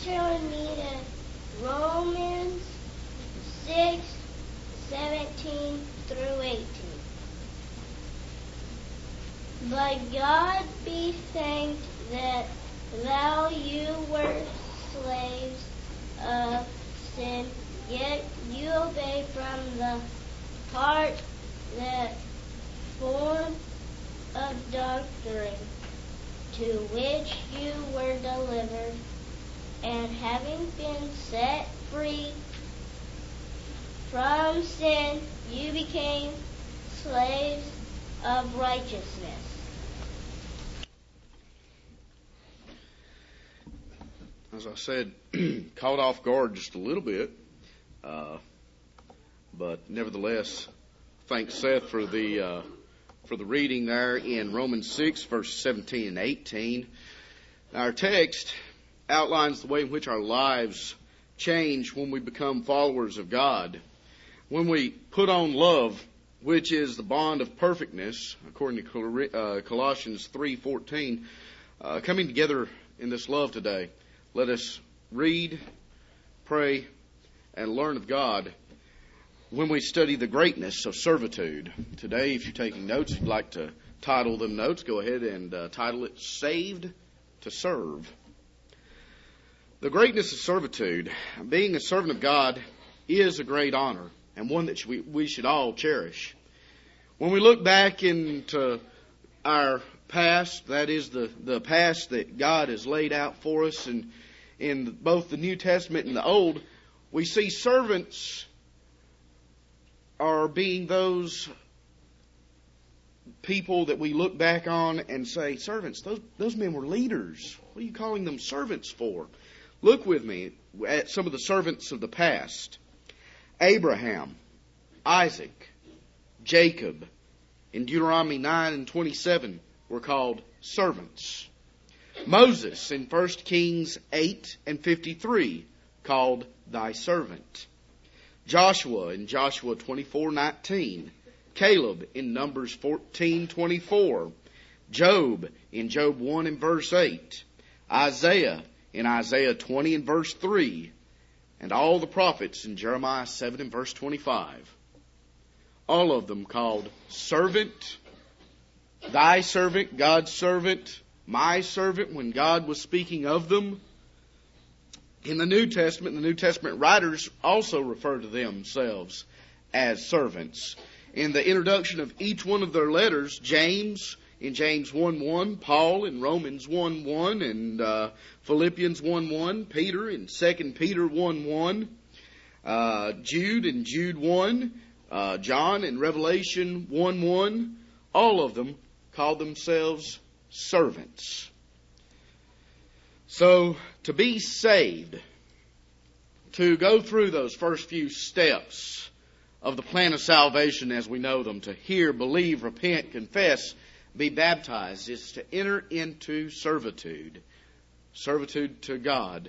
turn me to Romans 6:17 through 18. But God be thanked that though you were slaves of sin, yet you obeyed from the heart that form of doctrine to which you were delivered, and having been set free from sin, you became slaves of righteousness. As I said, caught off guard just a little bit, but nevertheless, thanks Seth for the reading there in Romans 6, verses 17 and 18. Our text outlines the way in which our lives change when we become followers of God. When we put on love, which is the bond of perfectness, according to Colossians 3:14, coming together in this love today, let us read, pray, and learn of God when we study the greatness of servitude. Today, if you're taking notes, if you'd like to title them notes, go ahead and title it Saved to Serve. The greatness of servitude. Being a servant of God is a great honor, and one that we should all cherish. When we look back into our past, that is the past that God has laid out for us, and in both the New Testament and the Old, we see servants are being those people that we look back on and say, servants, those men were leaders. What are you calling them servants for? Look with me at some of the servants of the past. Abraham, Isaac, Jacob, in Deuteronomy 9:27 were called servants. Moses in 1 Kings 8:53 called thy servant. Joshua in Joshua 24:19. Caleb in Numbers 14:24. Job in Job 1 and verse 8. Isaiah in Isaiah 20 and verse 3. And all the prophets in Jeremiah 7 and verse 25. All of them called servant, thy servant, God's servant, my servant, when God was speaking of them. In the New Testament, the New Testament writers also refer to themselves as servants. In the introduction of each one of their letters, James in James 1:1, Paul in Romans 1:1, and Philippians 1:1, Peter in 2 Peter 1:1, Jude in Jude 1, John in Revelation 1:1, all of them called themselves servants. So, to be saved, to go through those first few steps of the plan of salvation as we know them, to hear, believe, repent, confess, be baptized, is to enter into servitude. Servitude to God.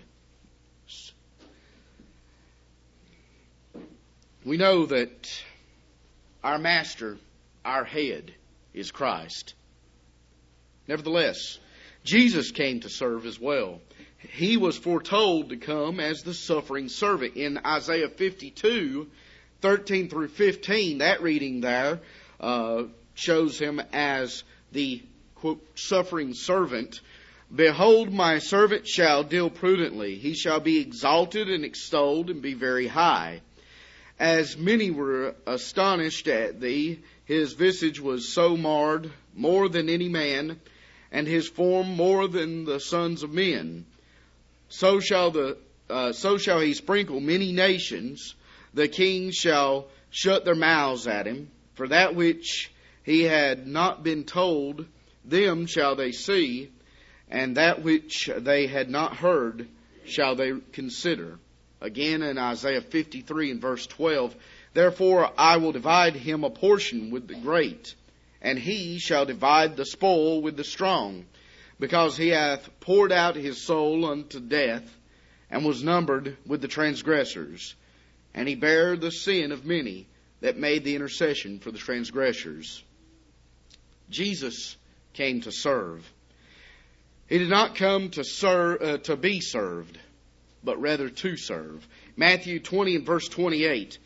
We know that our master, our head, is Christ. Nevertheless, Jesus came to serve as well. He was foretold to come as the suffering servant. In Isaiah 52:13 through 15, that reading there shows him as the, quote, suffering servant. Behold, my servant shall deal prudently. He shall be exalted and extolled and be very high. As many were astonished at thee, his visage was so marred, more than any man, and his form more than the sons of men. So shall he sprinkle many nations. The kings shall shut their mouths at him. For that which he had not been told, them shall they see, and that which they had not heard shall they consider. Again in Isaiah 53 and verse 12, therefore I will divide him a portion with the great, and he shall divide the spoil with the strong, because he hath poured out his soul unto death, and was numbered with the transgressors. And he bare the sin of many that made the intercession for the transgressors. Jesus came to serve. He did not come to be served. but rather to serve. Matthew 20 and verse 28.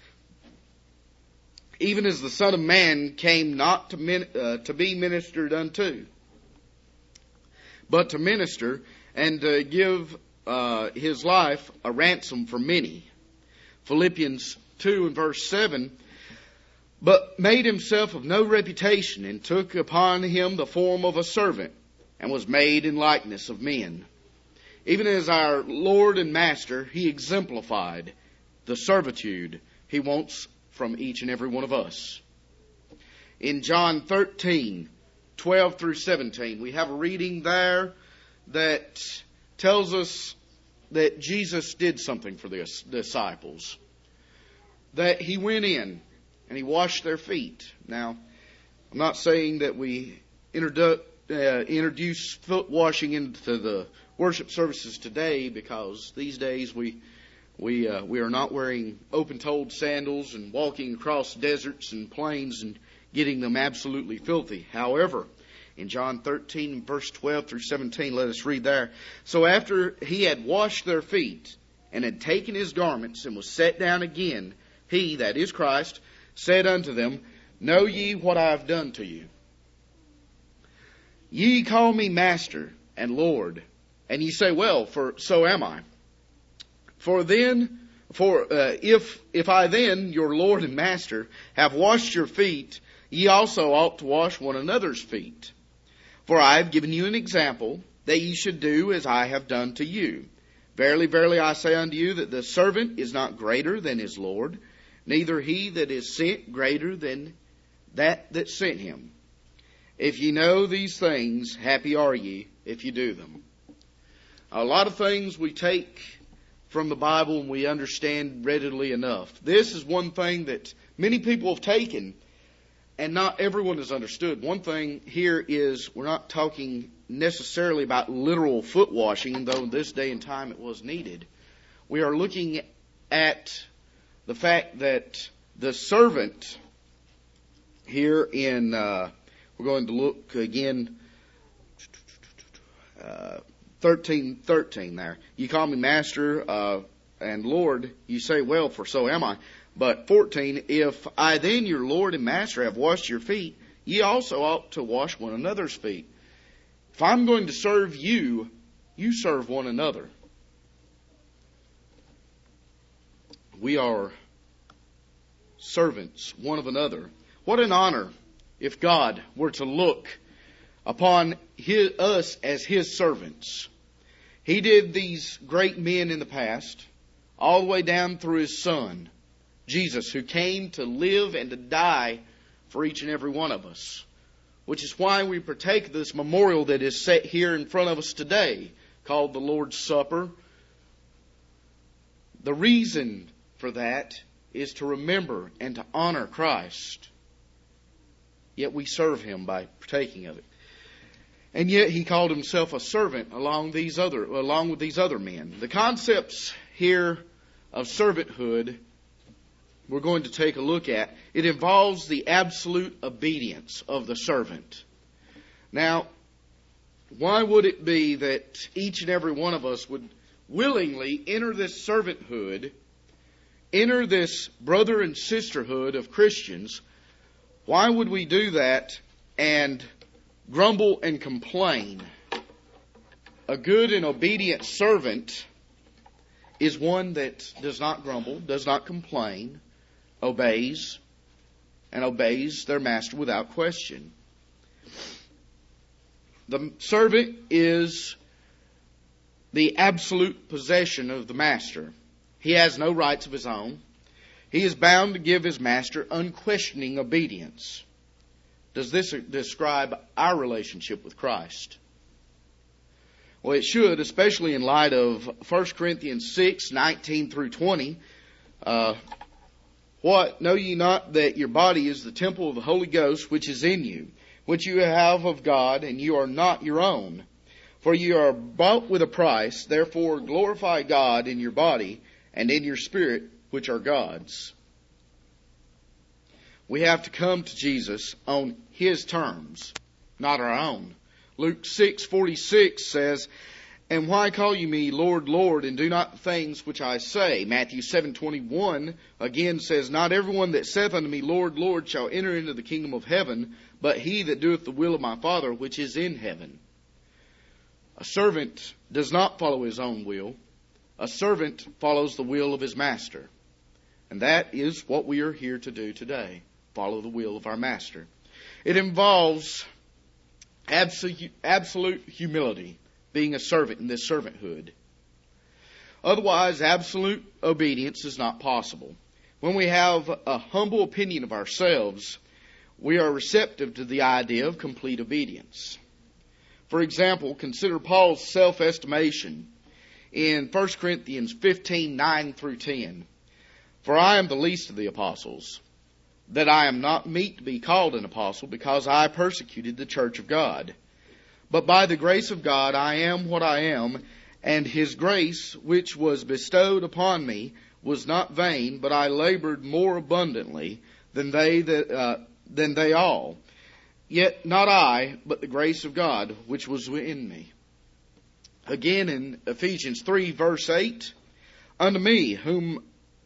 Even as the Son of Man came not to be ministered unto, but to minister and to give his life a ransom for many. Philippians 2 and verse 7. But made himself of no reputation, and took upon him the form of a servant, and was made in likeness of men. Even as our Lord and Master, he exemplified the servitude he wants from each and every one of us. In John 13, 12 through 17, we have a reading there that tells us that Jesus did something for the disciples. That he went in and he washed their feet. Now, I'm not saying that we introduce foot washing into the worship services today, because these days we are not wearing open-toed sandals and walking across deserts and plains and getting them absolutely filthy. However, in John 13, verse 12 through 17, let us read there. So after he had washed their feet and had taken his garments and was set down again, he, that is Christ, said unto them, Know ye what I have done to you? Ye call me Master and Lord, and ye say, Well, for so am I. If I then, your Lord and Master, have washed your feet, ye also ought to wash one another's feet. For I have given you an example, that ye should do as I have done to you. Verily, verily, I say unto you, that the servant is not greater than his Lord, neither he that is sent greater than that sent him. If ye know these things, happy are ye if ye do them. A lot of things we take from the Bible and we understand readily enough. This is one thing that many people have taken and not everyone has understood. One thing here is we're not talking necessarily about literal foot washing, though in this day and time it was needed. We are looking at the fact that the servant here in, we're going to look again, 13:13 there. You call me Master and Lord, you say, Well, for so am I. But 14, if I then, your Lord and Master, have washed your feet, ye also ought to wash one another's feet. If I'm going to serve you, you serve one another. We are servants one of another. What an honor if God were to look upon us as His servants. He did these great men in the past, all the way down through His Son, Jesus, who came to live and to die for each and every one of us. Which is why we partake of this memorial that is set here in front of us today, called the Lord's Supper. The reason for that is to remember and to honor Christ. Yet we serve Him by partaking of it. And yet He called Himself a servant along with these other men. The concepts here of servanthood we're going to take a look at. It involves the absolute obedience of the servant. Now, why would it be that each and every one of us would willingly enter this servanthood, enter this brother and sisterhood of Christians? Why would we do that and grumble and complain? A good and obedient servant is one that does not grumble, does not complain, obeys their master without question. The servant is the absolute possession of the master. He has no rights of his own. He is bound to give his master unquestioning obedience. Does this describe our relationship with Christ? Well, it should, especially in light of 1 Corinthians 6, 19 through 20. What? Know ye not that your body is the temple of the Holy Ghost which is in you, which you have of God, and you are not your own? For you are bought with a price, therefore glorify God in your body and in your spirit, which are God's. We have to come to Jesus on His terms, not our own. Luke 6:46 says, And why call you me Lord, Lord, and do not the things which I say? Matthew 7:21 again says, Not everyone that saith unto me, Lord, Lord, shall enter into the kingdom of heaven, but he that doeth the will of my Father which is in heaven. A servant does not follow his own will. A servant follows the will of his master. And that is what we are here to do today. Follow the will of our master. It involves absolute humility, being a servant in this servanthood. Otherwise, absolute obedience is not possible. When we have a humble opinion of ourselves, we are receptive to the idea of complete obedience. For example, consider Paul's self-estimation in 1 Corinthians 15:9 through 10. For I am the least of the apostles, that I am not meet to be called an apostle, because I persecuted the church of God. But by the grace of God I am what I am, and his grace which was bestowed upon me was not vain, but I labored more abundantly than they all. Yet not I, but the grace of God which was in me. Again in Ephesians 3 verse 8, Unto me, who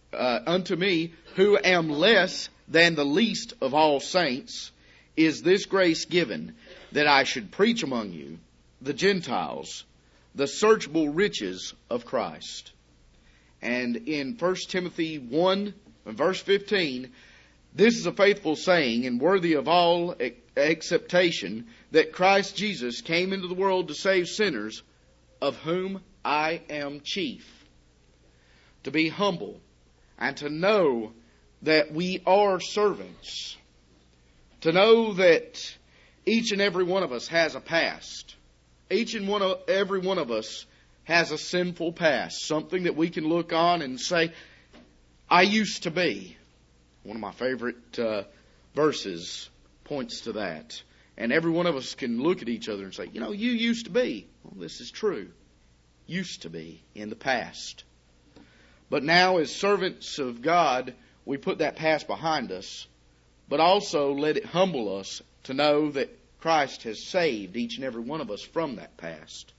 am less than the least of all saints, is this grace given, that I should preach among you, the Gentiles, the searchable riches of Christ. And in 1 Timothy 1, verse 15, this is a faithful saying and worthy of all acceptation, that Christ Jesus came into the world to save sinners, of whom I am chief. To be humble and to know that we are servants. To know that each and every one of us has a past. Each and every one of us has a sinful past. Something that we can look on and say, I used to be. One of my favorite verses points to that. And every one of us can look at each other and say, you used to be. Well, this is true. Used to be in the past. But now as servants of God, we put that past behind us, but also let it humble us to know that Christ has saved each and every one of us from that past.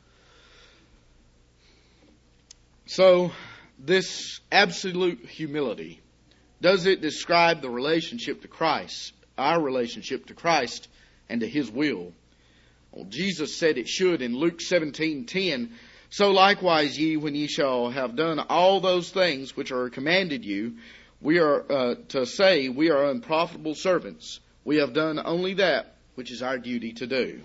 So, this absolute humility, does it describe the relationship to Christ, our relationship to Christ and to His will? Well, Jesus said it should in Luke 17:10. So likewise ye, when ye shall have done all those things which are commanded you, we are to say, we are unprofitable servants. We have done only that which is our duty to do.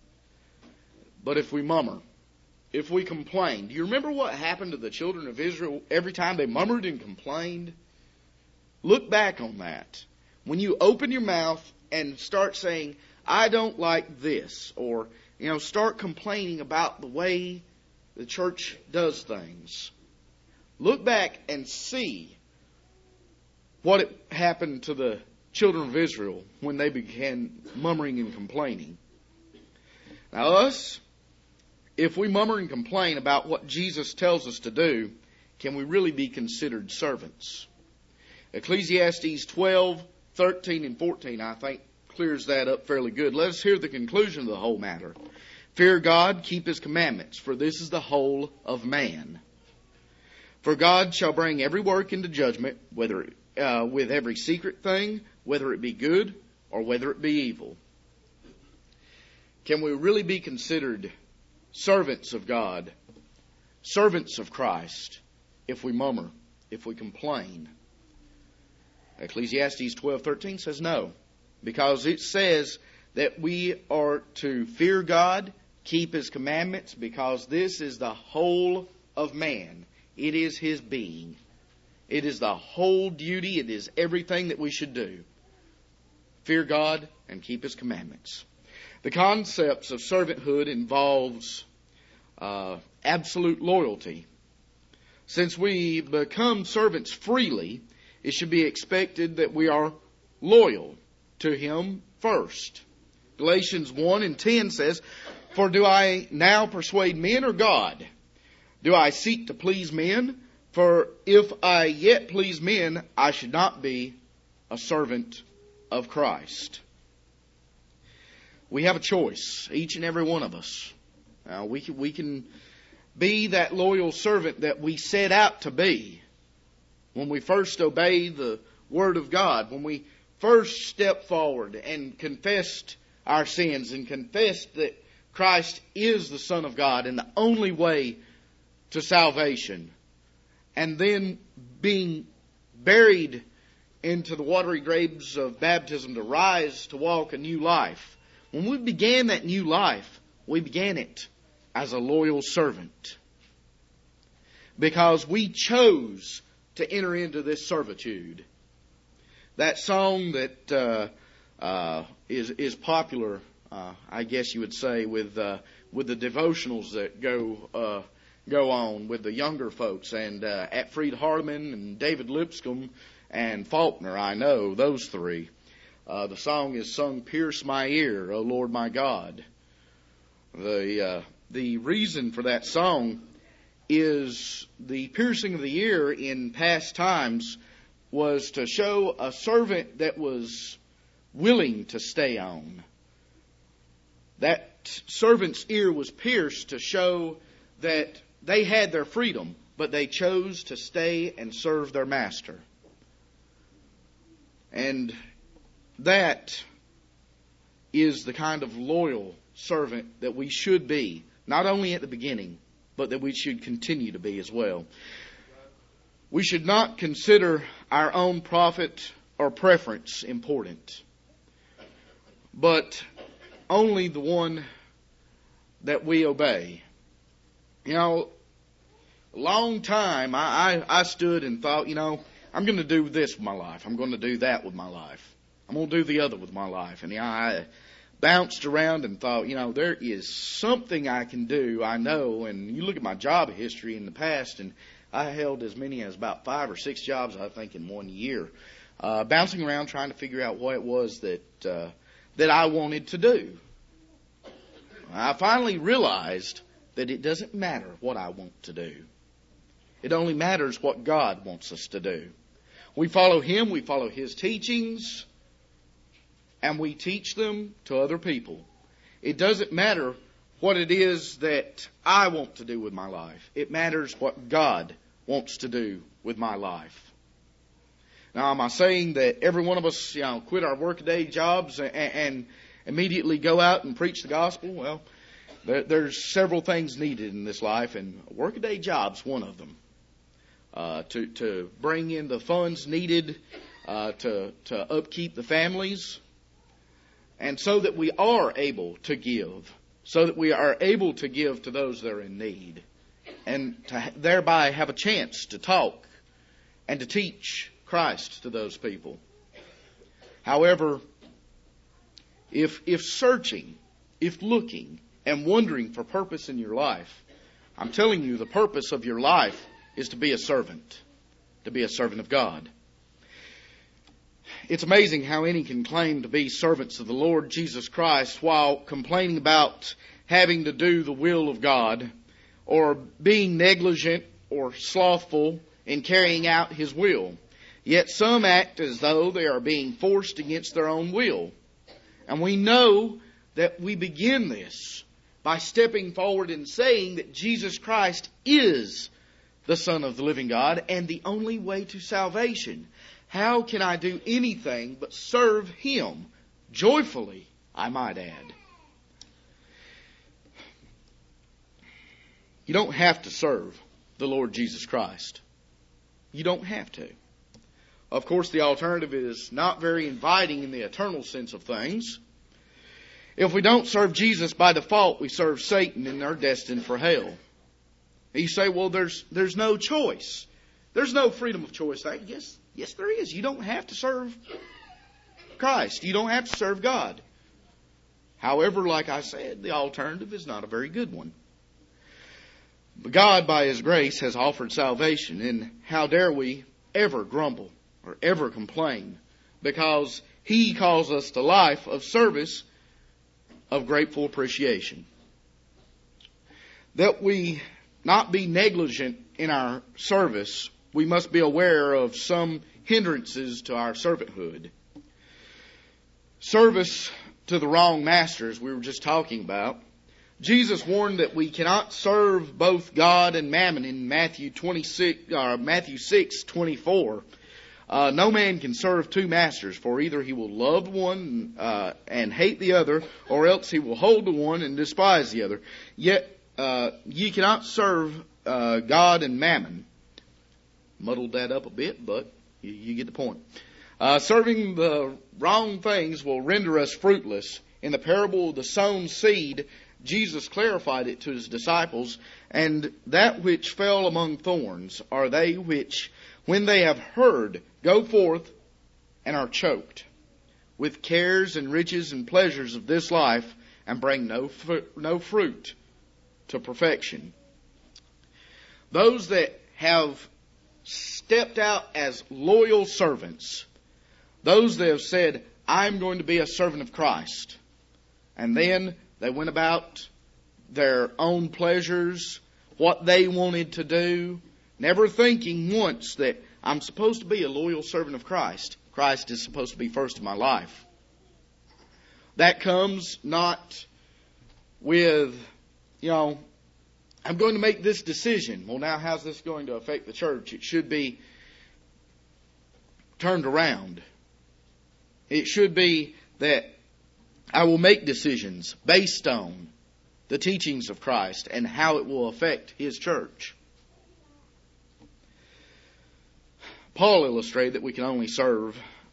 But if we murmur, if we complain, do you remember what happened to the children of Israel every time they murmured and complained? Look back on that. When you open your mouth and start saying, I don't like this, or, start complaining about the way the church does things, look back and see what happened to the children of Israel when they began murmuring and complaining. Now us, if we murmur and complain about what Jesus tells us to do, can we really be considered servants? Ecclesiastes 12, 13, and 14, I think, clears that up fairly good. Let us hear the conclusion of the whole matter. Fear God, keep His commandments, for this is the whole of man. For God shall bring every work into judgment, whether with every secret thing, whether it be good or whether it be evil. Can we really be considered servants of God, servants of Christ, if we murmur, if we complain? Ecclesiastes 12:13 says no, because it says that we are to fear God, keep His commandments, because this is the whole of man. It is his being. It is the whole duty. It is everything that we should do. Fear God and keep His commandments. The concepts of servanthood involves absolute loyalty. Since we become servants freely, it should be expected that we are loyal to Him first. Galatians 1:10 says, For do I now persuade men or God? Do I seek to please men? For if I yet please men, I should not be a servant of Christ. We have a choice, each and every one of us. We can be that loyal servant that we set out to be when we first obey the Word of God, when we first step forward and confessed our sins and confessed that Christ is the Son of God and the only way to salvation, and then being buried into the watery graves of baptism to rise to walk a new life. When we began that new life, we began it as a loyal servant because we chose to enter into this servitude. That song that is popular, I guess you would say, with the devotionals that go on with the younger folks, and at Fried Hardeman and David Lipscomb and Faulkner, I know those three. The song is sung, "Pierce my ear, O Lord my God." The reason for that song is the piercing of the ear in past times was to show a servant that was willing to stay on. That servant's ear was pierced to show that they had their freedom, but they chose to stay and serve their master. And that is the kind of loyal servant that we should be, not only at the beginning, but that we should continue to be as well. We should not consider our own profit or preference important, but only the one that we obey. You know, a long time I stood and thought, I'm going to do this with my life. I'm going to do that with my life. I'm going to do the other with my life. And I bounced around and thought, there is something I can do, I know. And you look at my job history in the past, and I held as many as about 5 or 6 jobs, I think, in 1 year, bouncing around trying to figure out what it was that I wanted to do. I finally realized that it doesn't matter what I want to do. It only matters what God wants us to do. We follow Him, we follow His teachings, and we teach them to other people. It doesn't matter what it is that I want to do with my life. It matters what God wants to do with my life. Now, am I saying that every one of us, quit our workaday jobs and immediately go out and preach the gospel? Well, there's several things needed in this life, and a workaday job's one of them. To bring in the funds needed to upkeep the families, and so that we are able to give, so that we are able to give to those that are in need, and to thereby have a chance to talk and to teach Christ to those people. However, if searching, if looking, and wondering for purpose in your life, I'm telling you, the purpose of your life is to be a servant of God. It's amazing how any can claim to be servants of the Lord Jesus Christ while complaining about having to do the will of God, or being negligent or slothful in carrying out His will. Yet some act as though they are being forced against their own will. And we know that we begin this by stepping forward and saying that Jesus Christ is the Son of the living God and the only way to salvation. How can I do anything but serve Him joyfully, I might add? You don't have to serve the Lord Jesus Christ. You don't have to. Of course, the alternative is not very inviting in the eternal sense of things. If we don't serve Jesus by default, we serve Satan and are destined for hell. You say, well, there's no choice. There's no freedom of choice. Yes, there is. You don't have to serve Christ. You don't have to serve God. However, like I said, the alternative is not a very good one. But God, by His grace, has offered salvation. And how dare we ever grumble or ever complain, because He calls us to life of service, of grateful appreciation. That we not be negligent in our service, we must be aware of some hindrances to our servanthood. Service to the wrong masters we were just talking about. Jesus warned that we cannot serve both God and mammon in Matthew 6:24. No man can serve two masters, for either he will love one and hate the other, or else he will hold the one and despise the other. Yet ye cannot serve God and mammon. Muddled that up a bit, but you get the point. Serving the wrong things will render us fruitless. In the parable of the sown seed, Jesus clarified it to his disciples, and that which fell among thorns are they which, when they have heard, go forth and are choked with cares and riches and pleasures of this life, and bring no fruit to perfection. Those that have stepped out as loyal servants, those that have said, I'm going to be a servant of Christ, and then they went about their own pleasures, what they wanted to do, never thinking once that I'm supposed to be a loyal servant of Christ. Christ is supposed to be first in my life. That comes not with, I'm going to make this decision. Well, now how's this going to affect the church? It should be turned around. It should be that I will make decisions based on the teachings of Christ and how it will affect His church. Paul illustrated that we can only serve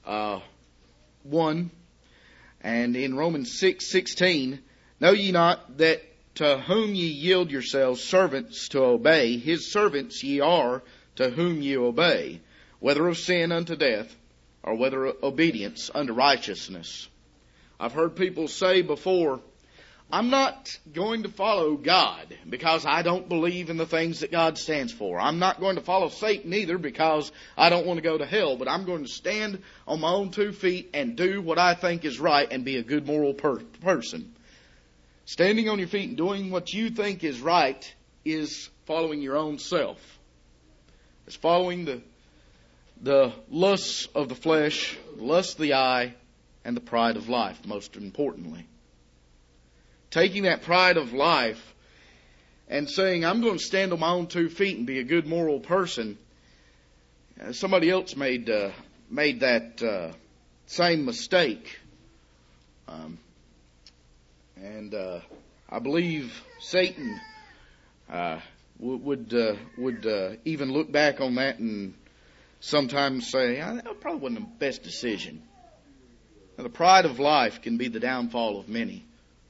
one. And in Romans 6:16, know ye not that to whom ye yield yourselves servants to obey, his servants ye are to whom ye obey, whether of sin unto death, or whether obedience unto righteousness. I've heard people say before, I'm not going to follow God because I don't believe in the things that God stands for. I'm not going to follow Satan either because I don't want to go to hell, but I'm going to stand on my own 2 feet and do what I think is right and be a good moral person. Standing on your feet and doing what you think is right is following your own self. It's following the lusts of the flesh, the lust of the eye, and the pride of life, most importantly. Taking that pride of life and saying, I'm going to stand on my own 2 feet and be a good moral person. Somebody else made that same mistake. And I believe Satan would even look back on that and sometimes say, that probably wasn't the best decision. Now, the pride of life can be the downfall of many.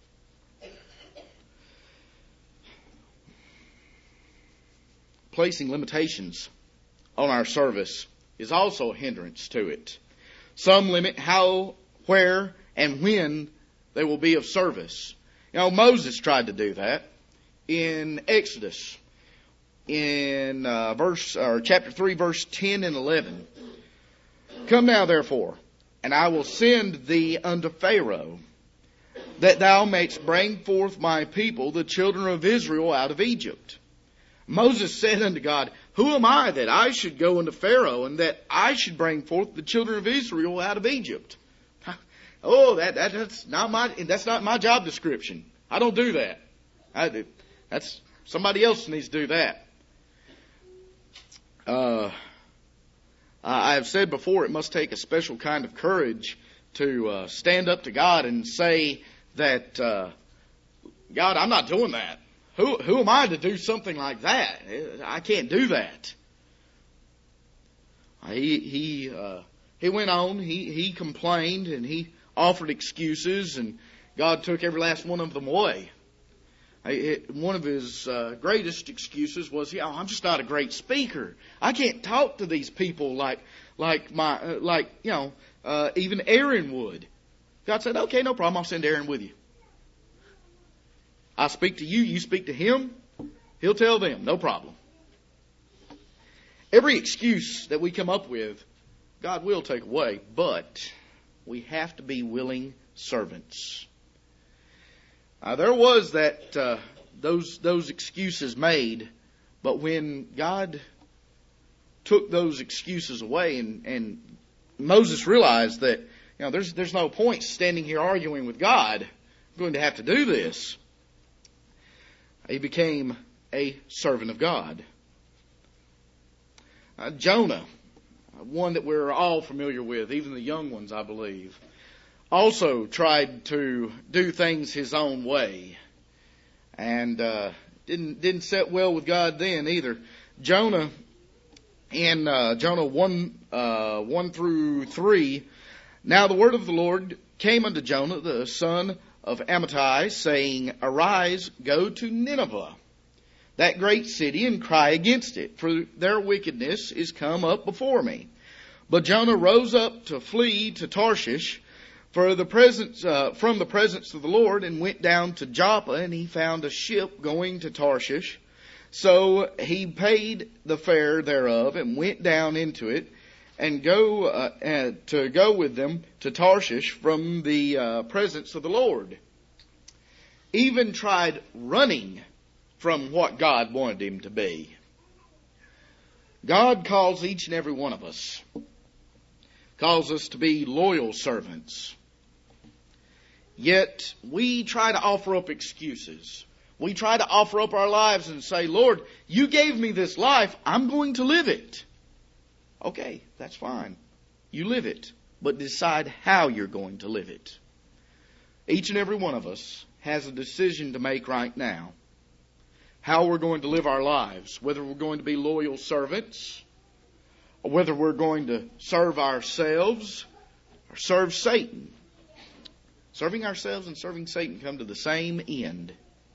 Placing limitations on our service is also a hindrance to it. Some limit how, where, and when they will be of service. Moses tried to do that in Exodus, in chapter 3, verse 10 and 11. Come now, therefore, and I will send thee unto Pharaoh, that thou mayst bring forth my people, the children of Israel, out of Egypt. Moses said unto God, Who am I that I should go unto Pharaoh, and that I should bring forth the children of Israel out of Egypt? Oh, that's not my job description. I don't do that. That's somebody else needs to do that. I have said before, it must take a special kind of courage to stand up to God and say that, God, I'm not doing that. Who am I to do something like that? I can't do that. He went on. He complained and he offered excuses, and God took every last one of them away. One of his greatest excuses was, I'm just not a great speaker. I can't talk to these people like even Aaron would. God said, okay, no problem. I'll send Aaron with you. I speak to you. You speak to him. He'll tell them. No problem. Every excuse that we come up with, God will take away, but we have to be willing servants. There was those excuses made, but when God took those excuses away, and Moses realized that there's no point standing here arguing with God. I'm going to have to do this. He became a servant of God. Jonah, one that we're all familiar with, even the young ones, I believe, also tried to do things his own way, and didn't set well with God then either. Jonah, in Jonah 1 through 3, now the word of the Lord came unto Jonah, the son of Amittai, saying, Arise, go to Nineveh, that great city, and cry against it, for their wickedness is come up before me. But Jonah rose up to flee to Tarshish from the presence of the Lord, and went down to Joppa, and he found a ship going to Tarshish. So he paid the fare thereof, and went down into it, and to go with them to Tarshish from the presence of the Lord. Even tried running from what God wanted him to be. God calls each and every one of us, calls us to be loyal servants. Yet we try to offer up excuses. We try to offer up our lives and say, Lord, you gave me this life, I'm going to live it. Okay, that's fine. You live it, but decide how you're going to live it. Each and every one of us has a decision to make right now. How we're going to live our lives, whether we're going to be loyal servants, or whether we're going to serve ourselves or serve Satan. Serving ourselves and serving Satan come to the same end.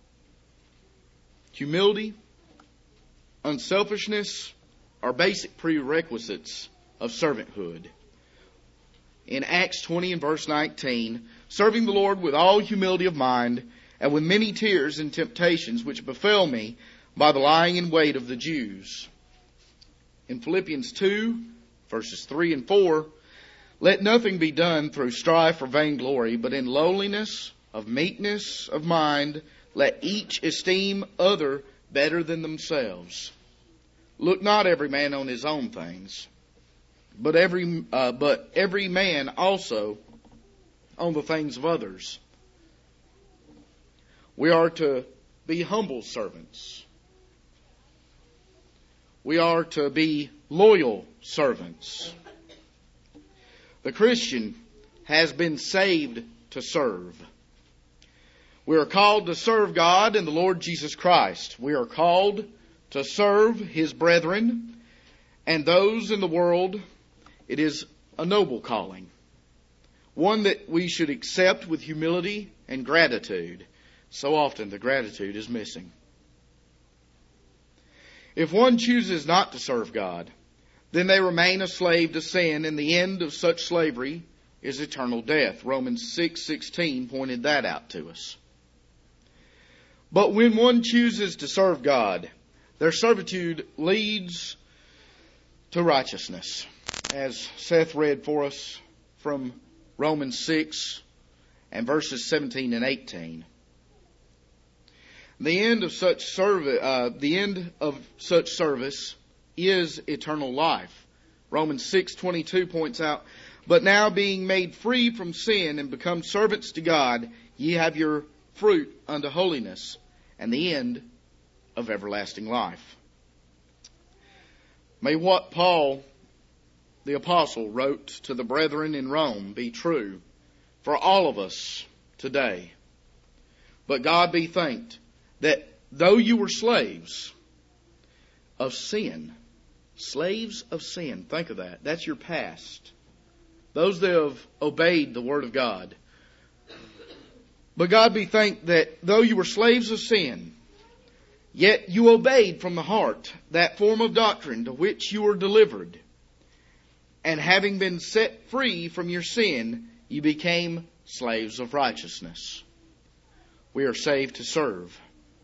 Humility, unselfishness are basic prerequisites of servanthood. In Acts 20 and verse 19, serving the Lord with all humility of mind, and with many tears and temptations which befell me by the lying in wait of the Jews. In Philippians 2, verses 3 and 4, let nothing be done through strife or vainglory, but in lowliness of meekness of mind, let each esteem other better than themselves. Look not every man on his own things, but every man also on the things of others. We are to be humble servants. We are to be loyal servants. The Christian has been saved to serve. We are called to serve God and the Lord Jesus Christ. We are called to serve His brethren and those in the world. It is a noble calling, one that we should accept with humility and gratitude. So often the gratitude is missing. If one chooses not to serve God, then they remain a slave to sin, and the end of such slavery is eternal death. Romans 6:16 pointed that out to us. But when one chooses to serve God, their servitude leads to righteousness, as Seth read for us from Romans 6 and verses 17 and 18. The end of such service is eternal life. Romans 6:22 points out, but now being made free from sin and become servants to God, ye have your fruit unto holiness, and the end of everlasting life. May what Paul the apostle wrote to the brethren in Rome be true for all of us today. But God be thanked that though you were slaves of sin, think of that. That's your past. Those that have obeyed the Word of God. But God be thanked that though you were slaves of sin, yet you obeyed from the heart that form of doctrine to which you were delivered. And having been set free from your sin, you became slaves of righteousness. We are saved to serve.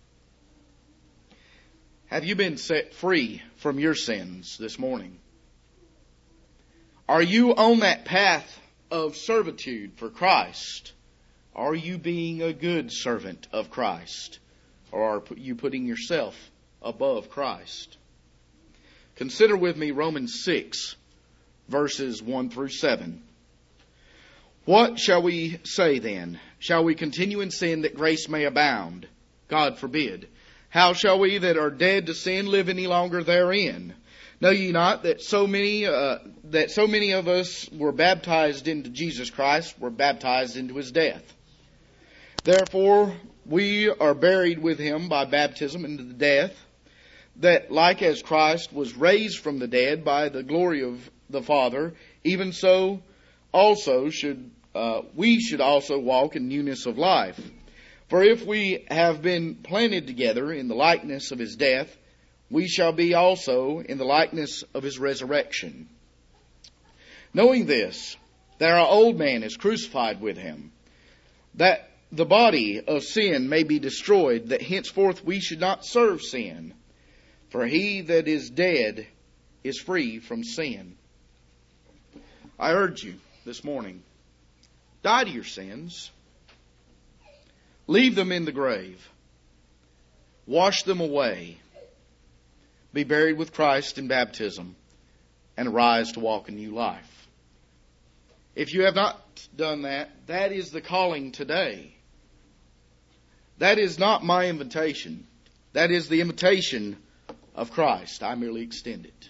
Have you been set free from your sins this morning? Are you on that path of servitude for Christ? Are you being a good servant of Christ? Or are you putting yourself above Christ? Consider with me Romans 6, verses 1 through 7. What shall we say then? Shall we continue in sin that grace may abound? God forbid. How shall we that are dead to sin live any longer therein? Know ye not that so many of us were baptized into Jesus Christ, were baptized into his death? Therefore we are buried with him by baptism into the death, that like as Christ was raised from the dead by the glory of the Father, even so also we should also walk in newness of life. For if we have been planted together in the likeness of his death, we shall be also in the likeness of his resurrection. Knowing this, that our old man is crucified with him, that the body of sin may be destroyed, that henceforth we should not serve sin. For he that is dead is free from sin. I urge you this morning, die to your sins. Leave them in the grave. Wash them away. Be buried with Christ in baptism and arise to walk a new life. If you have not done that, that is the calling today. That is not my invitation. That is the invitation of Christ. I merely extend it.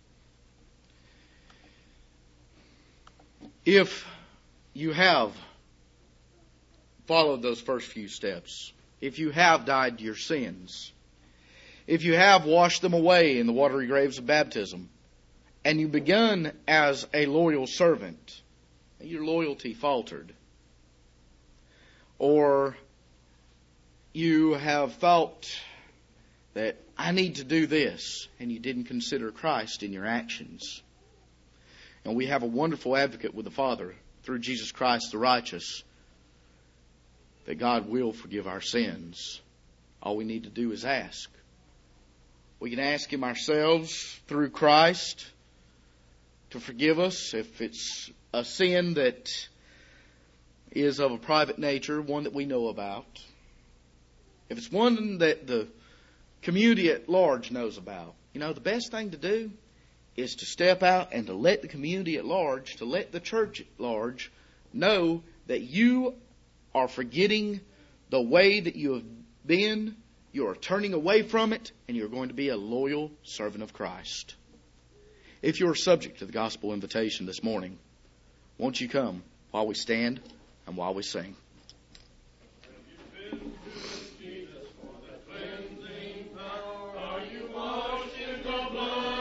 If you have followed those first few steps, if you have died to your sins, if you have washed them away in the watery graves of baptism, and you begun as a loyal servant, your loyalty faltered, or you have felt that I need to do this, and you didn't consider Christ in your actions. And we have a wonderful advocate with the Father through Jesus Christ the righteous, that God will forgive our sins. All we need to do is ask. We can ask him ourselves through Christ to forgive us if it's a sin that is of a private nature, one that we know about. If it's one that the community at large knows about. The best thing to do is to step out and to let the community at large, to let the church at large know that you are forgetting the way that you have been, you are turning away from it, and you're going to be a loyal servant of Christ. If you're subject to the gospel invitation this morning, won't you come while we stand and while we sing?